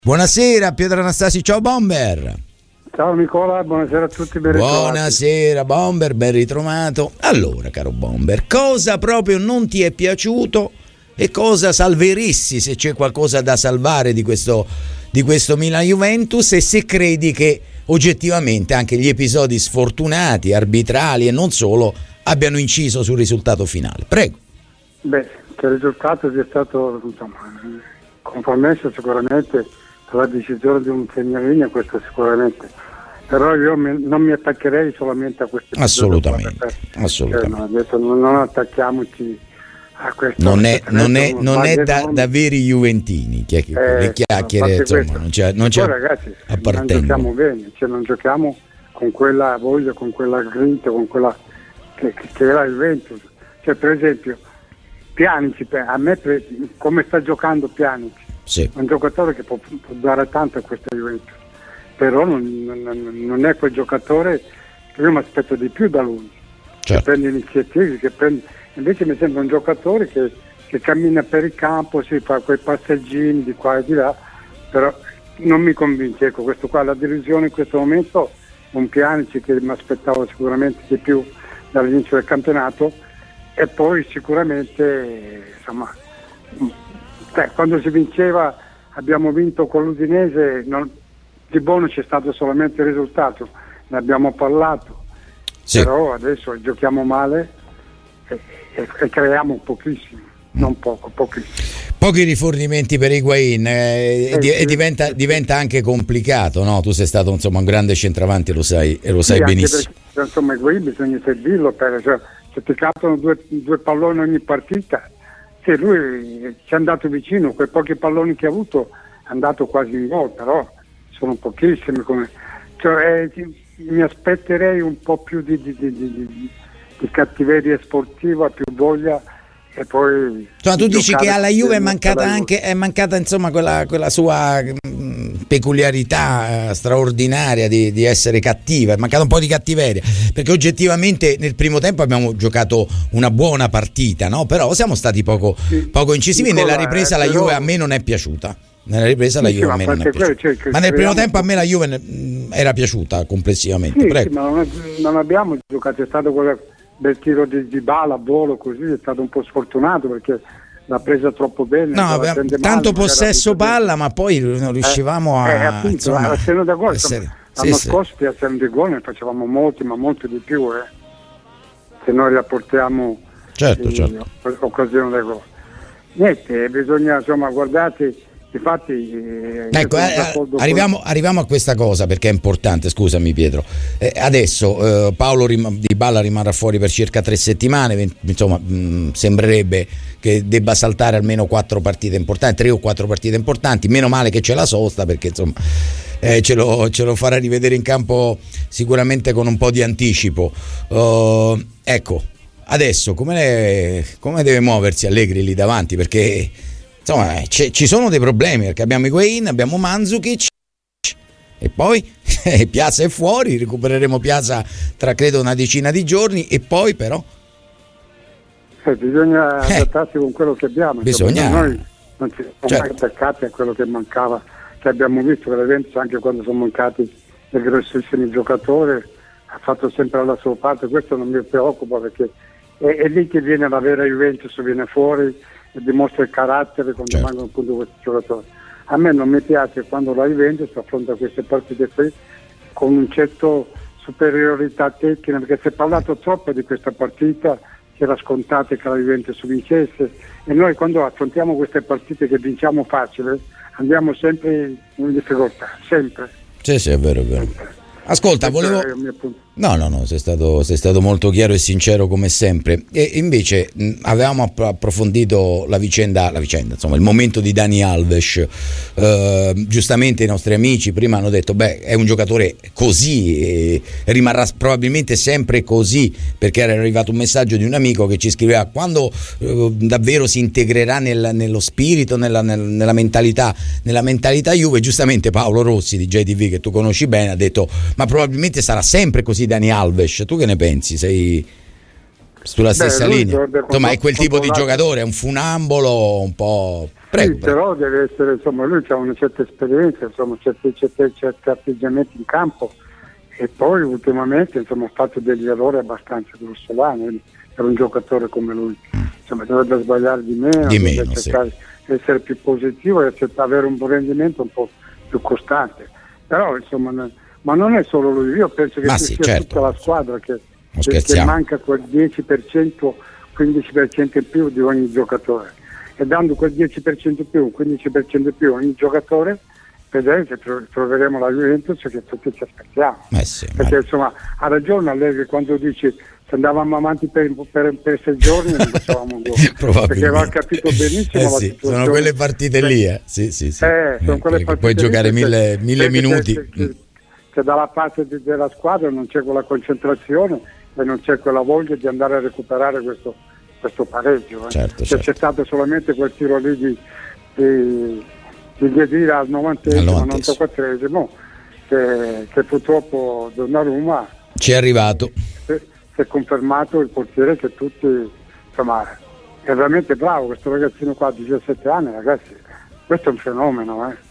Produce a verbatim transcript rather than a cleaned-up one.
Buonasera Pietro Anastasi, ciao Bomber. Ciao Nicola, buonasera a tutti, ben ritrovati. Buonasera Bomber, ben ritrovato. Allora caro Bomber, cosa proprio non ti è piaciuto e cosa salveresti, se c'è qualcosa da salvare di questo, di questo Milan-Juventus, e se credi che oggettivamente anche gli episodi sfortunati, arbitrali e non solo abbiano inciso sul risultato finale? Prego. Beh, che il risultato sia stato, insomma, compromesso sicuramente la decisione di un segnalino, questo sicuramente, però io mi, non mi attaccherei solamente a queste assolutamente, cose, assolutamente. Cioè, no, adesso non, non attacchiamoci a questo. Non è, non è, non è da, da veri juventini, che, che, eh, le chiacchiere insomma, non c'è, non c'è. Poi ragazzi, non giochiamo bene, cioè non giochiamo con quella voglia, con quella grinta, con quella che, che era il Juventus. Cioè, per esempio Pjanic, a me come sta giocando Pjanic, sì. Un giocatore che può, può dare tanto a questa Juventus, però non, non, non è quel giocatore che io mi aspetto di più da lui, certo. Che prende iniziative, che prende, invece mi sembra un giocatore che, che cammina per il campo, si fa quei passeggini di qua e di là, però non mi convince, ecco, questo qua, la divisione in questo momento, un Pjanic che mi aspettavo sicuramente di più dall'inizio del campionato, e poi sicuramente insomma, beh, quando si vinceva, abbiamo vinto con l'Udinese, non, di buono c'è stato solamente il risultato, ne abbiamo parlato, sì. Però adesso giochiamo male e, e, e creiamo pochissimo, non poco, pochissimo. Pochi rifornimenti per Higuaín eh, eh, e diventa, sì. diventa anche complicato, no? Tu sei stato insomma un grande centravanti, lo sai, e lo sai sì, benissimo. Perché, insomma, Higuaín bisogna servirlo, per, cioè, se ti capitano due, due palloni ogni partita. Sì, lui ci è andato vicino, quei pochi palloni che ha avuto è andato quasi in gol, però sono pochissimi. Come, cioè, eh, mi aspetterei un po' più di, di, di, di, di cattiveria sportiva, più voglia, e poi... Insomma, tu dici che alla Juve è mancata anche è mancata insomma quella, quella sua mh, peculiarità eh, straordinaria di, di essere cattiva, è mancata un po' di cattiveria, perché oggettivamente nel primo tempo abbiamo giocato una buona partita, no? Però siamo stati poco, sì. poco incisivi. Nicola, nella ripresa eh, la Juve però... a me non è piaciuta. Nella ripresa sì, la Juve sì, a me non è piaciuta. Cioè, ma nel primo tempo a me la Juve mh, era piaciuta complessivamente. Sì, Prego. Sì, ma non, è, non abbiamo giocato, è stato quella del tiro di Dybala a volo, così è stato un po' sfortunato perché l'ha presa troppo bene. No, abbiamo, tanto male, possesso palla, ma poi non riuscivamo eh, a... Eh, appunto, insomma, a essere da gol, essere, l'anno sì, scorso a essere di gol ne facevamo molti, ma molti di più, eh. Se noi rapportiamo certo, eh, certo. occasione da gol. Niente, bisogna, insomma, guardate, infatti eh, ecco, eh, arriviamo, con... arriviamo a questa cosa perché è importante, scusami Pietro. Eh, adesso eh, Paolo Rim- Dybala rimarrà fuori per circa tre settimane, vent- insomma mh, sembrerebbe che debba saltare almeno quattro partite importanti, tre o quattro partite importanti, meno male che c'è la sosta perché insomma eh, ce, lo, ce lo farà rivedere in campo sicuramente con un po' di anticipo. Uh, ecco, adesso come, le, come deve muoversi Allegri lì davanti, perché insomma ci sono dei problemi, perché abbiamo Higuaín, abbiamo Mandzukic e poi Piazza è fuori, recupereremo Piazza tra credo una decina di giorni e poi però eh, bisogna adattarsi eh, con quello che abbiamo, bisogna, noi non ci siamo certo. mai attaccati a quello che mancava, che abbiamo visto per esempio anche quando sono mancati dei grossissimi giocatori, ha fatto sempre la sua parte, questo non mi preoccupa perché è, è lì che viene la vera Juventus, viene fuori e dimostra il carattere quando certo. mancano appunto questi giocatori. A me non mi piace quando la Juventus affronta queste partite qui con un certo superiorità tecnica, perché si è parlato troppo di questa partita, si era scontato che la Juventus vincesse, e noi quando affrontiamo queste partite che vinciamo facile andiamo sempre in difficoltà, sempre. Sì, sì, è vero, è vero. Ascolta, volevo... No, no, no, sei stato, sei stato molto chiaro e sincero come sempre. E invece mh, avevamo app- approfondito la vicenda, la vicenda, insomma, il momento di Dani Alves. Eh, giustamente i nostri amici prima hanno detto, beh, è un giocatore così e rimarrà probabilmente sempre così, perché era arrivato un messaggio di un amico che ci scriveva quando eh, davvero si integrerà nel, nello spirito, nella, nel, nella mentalità, nella mentalità Juve. Giustamente Paolo Rossi di J T V, che tu conosci bene, ha detto, ma probabilmente sarà sempre così Dani Alves. Tu che ne pensi? Sei... sulla stessa Beh, linea, insomma è quel tipo di giocatore, è un funambolo un po'. Prego, sì, prego. però deve essere, insomma, lui ha una certa esperienza, insomma, certi, certi, certi atteggiamenti in campo, e poi ultimamente, insomma, ha fatto degli errori abbastanza grossolani per un giocatore come lui, insomma, dovrebbe sbagliare di meno, di dovrebbe meno cercare sì. di essere più positivo e avere un buon rendimento un po' più costante, però insomma, ma non è solo lui, io penso che ma ci sì, sia certo, tutta la squadra che, che, che manca quel dieci per cento, quindici per cento in più di ogni giocatore, e dando quel dieci per cento in più, quindici per cento in più ogni giocatore, vedremo che troveremo la Juventus che tutti ci aspettiamo, eh sì, perché ma... insomma ha ragione Allegri quando dice se andavamo avanti per, per, per sei giorni non facevamo un gol, perché aveva capito benissimo eh la sì, situazione. sono quelle partite lì, eh. sì, sì, sì. Eh, sono quelle partite puoi giocare lì, mille, mille minuti che, che, che dalla parte di, della squadra non c'è quella concentrazione e non c'è quella voglia di andare a recuperare questo, questo pareggio, eh. certo, cioè, certo. c'è stato solamente quel tiro lì di, di, di Ghedira al novantesimo, novantaquattresimo, che, che purtroppo Donnarumma ci è arrivato, si è confermato il portiere che tutti, insomma, è veramente bravo questo ragazzino qua di diciassette anni, ragazzi, questo è un fenomeno, eh.